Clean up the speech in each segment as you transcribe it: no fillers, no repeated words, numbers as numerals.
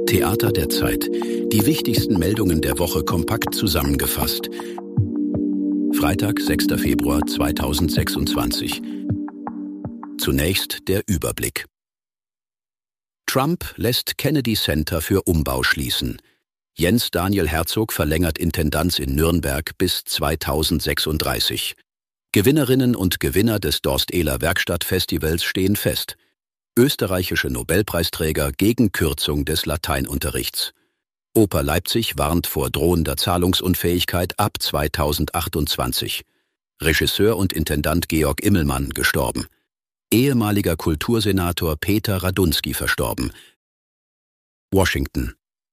Theater der Zeit. Die wichtigsten Meldungen der Woche kompakt zusammengefasst. Freitag, 6. Februar 2026. Zunächst der Überblick. Trump lässt Kennedy Center für Umbau schließen. Jens Daniel Herzog verlängert Intendanz in Nürnberg bis 2036. Gewinnerinnen und Gewinner des Dorst-Ehler Werkstattfestivals stehen fest. Österreichische Nobelpreisträger gegen Kürzung des Lateinunterrichts. Oper Leipzig warnt vor drohender Zahlungsunfähigkeit ab 2028. Regisseur und Intendant Georg Immelmann gestorben. Ehemaliger Kultursenator Peter Radunski verstorben. Washington.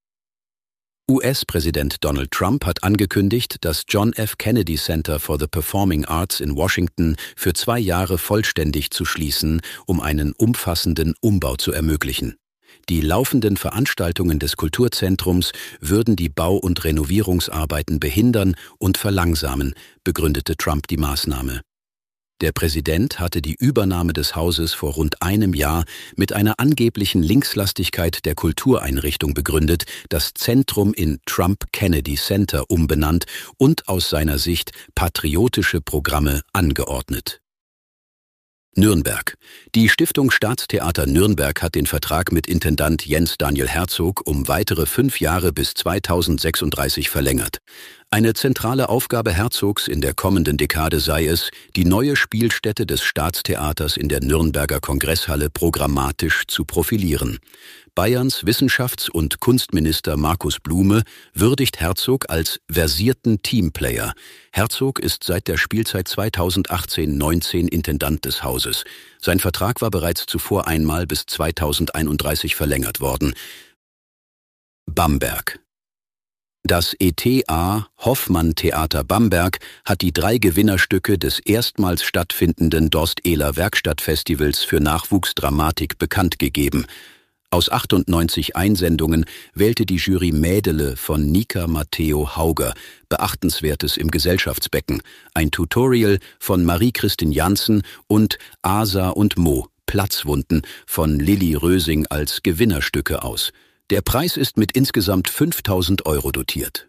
US-Präsident Donald Trump hat angekündigt, das John F. Kennedy Center for the Performing Arts in Washington für 2 Jahre vollständig zu schließen, um einen umfassenden Umbau zu ermöglichen. Die laufenden Veranstaltungen des Kulturzentrums würden die Bau- und Renovierungsarbeiten behindern und verlangsamen, begründete Trump die Maßnahme. Der Präsident hatte die Übernahme des Hauses vor rund einem Jahr mit einer angeblichen Linkslastigkeit der Kultureinrichtung begründet, das Zentrum in Trump Kennedy Center umbenannt und aus seiner Sicht patriotische Programme angeordnet. Nürnberg. Die Stiftung Staatstheater Nürnberg hat den Vertrag mit Intendant Jens Daniel Herzog um weitere 5 Jahre bis 2036 verlängert. Eine zentrale Aufgabe Herzogs in der kommenden Dekade sei es, die neue Spielstätte des Staatstheaters in der Nürnberger Kongresshalle programmatisch zu profilieren. Bayerns Wissenschafts- und Kunstminister Markus Blume würdigt Herzog als versierten Teamplayer. Herzog ist seit der Spielzeit 2018/19 Intendant des Hauses. Sein Vertrag war bereits zuvor einmal bis 2031 verlängert worden. Bamberg. Das ETA Hoffmann Theater Bamberg hat die 3 Gewinnerstücke des erstmals stattfindenden Dorst-Ehler Werkstattfestivals für Nachwuchsdramatik bekannt gegeben. Aus 98 Einsendungen wählte die Jury Mädele von Nika Matteo Hauger, Beachtenswertes im Gesellschaftsbecken, ein Tutorial von Marie-Christine Janssen und Asa und Mo, Platzwunden von Lilly Rösing als Gewinnerstücke aus. Der Preis ist mit insgesamt 5.000 € dotiert.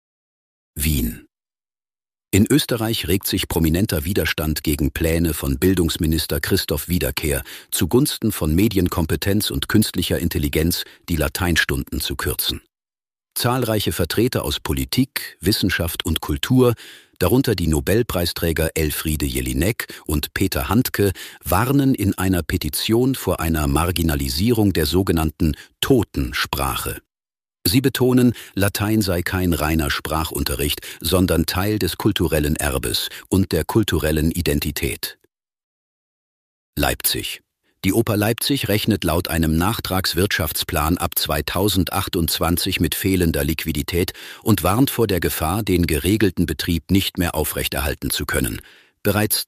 Wien. In Österreich regt sich prominenter Widerstand gegen Pläne von Bildungsminister Christoph Wiederkehr zugunsten von Medienkompetenz und künstlicher Intelligenz die Lateinstunden zu kürzen. Zahlreiche Vertreter aus Politik, Wissenschaft und Kultur, darunter die Nobelpreisträger Elfriede Jelinek und Peter Handke, warnen in einer Petition vor einer Marginalisierung der sogenannten Totensprache. Sie betonen, Latein sei kein reiner Sprachunterricht, sondern Teil des kulturellen Erbes und der kulturellen Identität. Leipzig. Die Oper Leipzig rechnet laut einem Nachtragswirtschaftsplan ab 2028 mit fehlender Liquidität und warnt vor der Gefahr, den geregelten Betrieb nicht mehr aufrechterhalten zu können. Bereits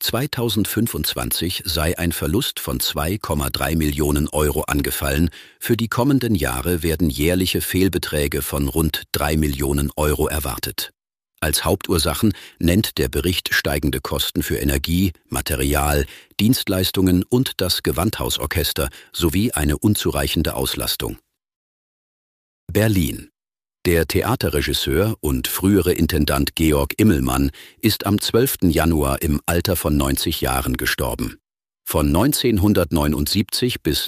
2025 sei ein Verlust von 2,3 Millionen € angefallen, für die kommenden Jahre werden jährliche Fehlbeträge von rund 3 Millionen € erwartet. Als Hauptursachen nennt der Bericht steigende Kosten für Energie, Material, Dienstleistungen und das Gewandhausorchester sowie eine unzureichende Auslastung. Berlin. Der Theaterregisseur und frühere Intendant Georg Immelmann ist am 12. Januar im Alter von 90 Jahren gestorben. Von 1979 bis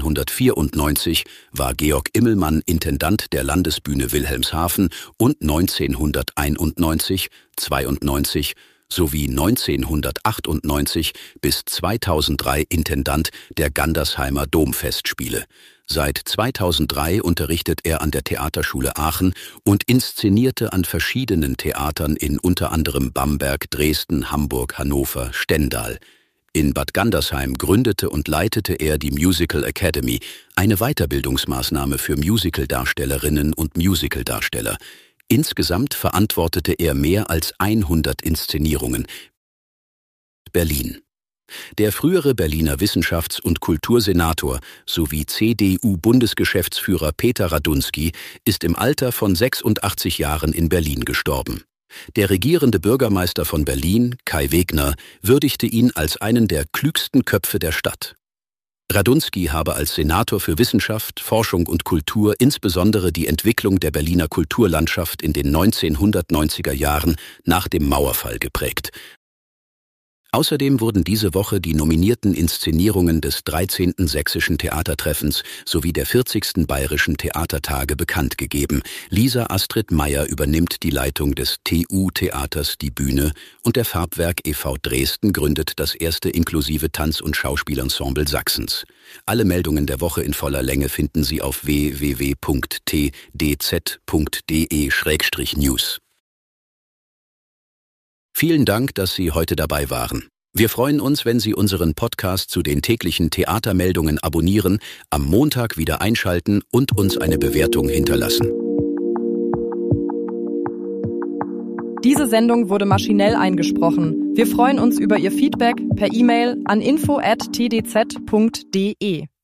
1994 war Georg Immelmann Intendant der Landesbühne Wilhelmshaven und 1991, 92 sowie 1998 bis 2003 Intendant der Gandersheimer Domfestspiele. Seit 2003 unterrichtet er an der Theaterschule Aachen und inszenierte an verschiedenen Theatern in unter anderem Bamberg, Dresden, Hamburg, Hannover, Stendal. In Bad Gandersheim gründete und leitete er die Musical Academy, eine Weiterbildungsmaßnahme für Musicaldarstellerinnen und Musicaldarsteller. Insgesamt verantwortete er mehr als 100 Inszenierungen. Berlin. Der frühere Berliner Wissenschafts- und Kultursenator sowie CDU-Bundesgeschäftsführer Peter Radunski ist im Alter von 86 Jahren in Berlin gestorben. Der regierende Bürgermeister von Berlin, Kai Wegner, würdigte ihn als einen der klügsten Köpfe der Stadt. Radunski habe als Senator für Wissenschaft, Forschung und Kultur insbesondere die Entwicklung der Berliner Kulturlandschaft in den 1990er Jahren nach dem Mauerfall geprägt. Außerdem wurden diese Woche die nominierten Inszenierungen des 13. Sächsischen Theatertreffens sowie der 40. Bayerischen Theatertage bekannt gegeben. Lisa Astrid Meyer übernimmt die Leitung des TU-Theaters Die Bühne und der Farbwerk e.V. Dresden gründet das erste inklusive Tanz- und Schauspielensemble Sachsens. Alle Meldungen der Woche in voller Länge finden Sie auf www.tdz.de/news. Vielen Dank, dass Sie heute dabei waren. Wir freuen uns, wenn Sie unseren Podcast zu den täglichen Theatermeldungen abonnieren, am Montag wieder einschalten und uns eine Bewertung hinterlassen. Diese Sendung wurde maschinell eingesprochen. Wir freuen uns über Ihr Feedback per E-Mail an info@tdz.de.